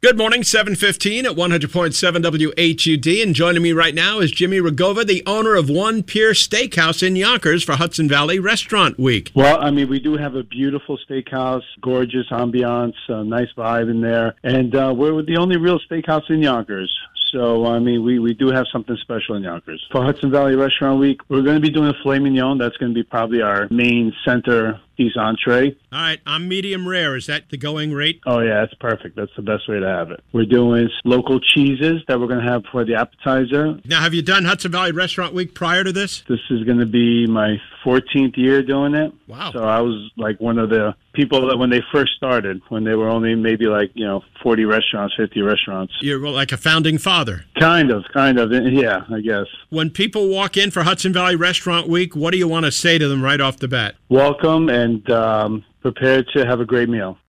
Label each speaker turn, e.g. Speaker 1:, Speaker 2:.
Speaker 1: Good morning, 7:15 at 100.7 WHUD, and joining me right now is Jimmy Ragova, the owner of One Pier Steakhouse in Yonkers for Hudson Valley Restaurant Week.
Speaker 2: Well, we do have a beautiful steakhouse, gorgeous ambiance, nice vibe in there, and we're the only real steakhouse in Yonkers. So, we do have something special in Yonkers. For Hudson Valley Restaurant Week, we're going to be doing a filet mignon. That's going to be probably our main centerpiece entree.
Speaker 1: All right, I'm medium rare. Is that the going rate?
Speaker 2: Oh, yeah, that's perfect. That's the best way to have it. We're doing local cheeses that we're going to have for the appetizer.
Speaker 1: Now, have you done Hudson Valley Restaurant Week prior to this?
Speaker 2: This is going to be my 14th year doing it.
Speaker 1: Wow.
Speaker 2: So I was like one of the people that when they first started, when they were only maybe 40 restaurants, 50 restaurants.
Speaker 1: You're like a founding father.
Speaker 2: Kind of. Yeah, I guess.
Speaker 1: When people walk in for Hudson Valley Restaurant Week, what do you want to say to them right off the bat?
Speaker 2: Welcome and prepared to have a great meal.